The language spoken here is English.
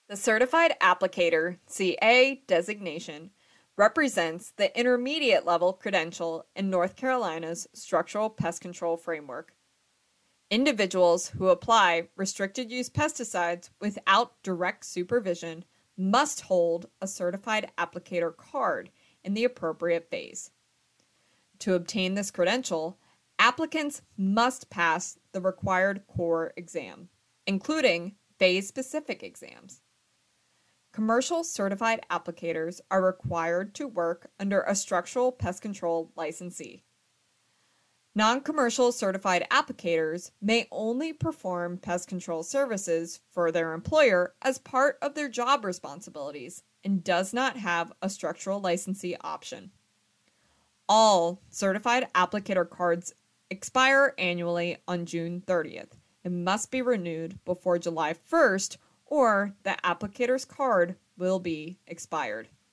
The Certified Applicator CA designation represents the intermediate level credential in North Carolina's structural pest control framework. Individuals who apply restricted use pesticides without direct supervision must hold a certified applicator card in the appropriate phase. To obtain this credential, applicants must pass the required core exam, including phase-specific exams. Commercial certified applicators are required to work under a structural pest control licensee. Non-commercial certified applicators may only perform pest control services for their employer as part of their job responsibilities and does not have a structural licensee option. All certified applicator cards expire annually on June 30th and must be renewed before July 1st or the applicator's card will be expired.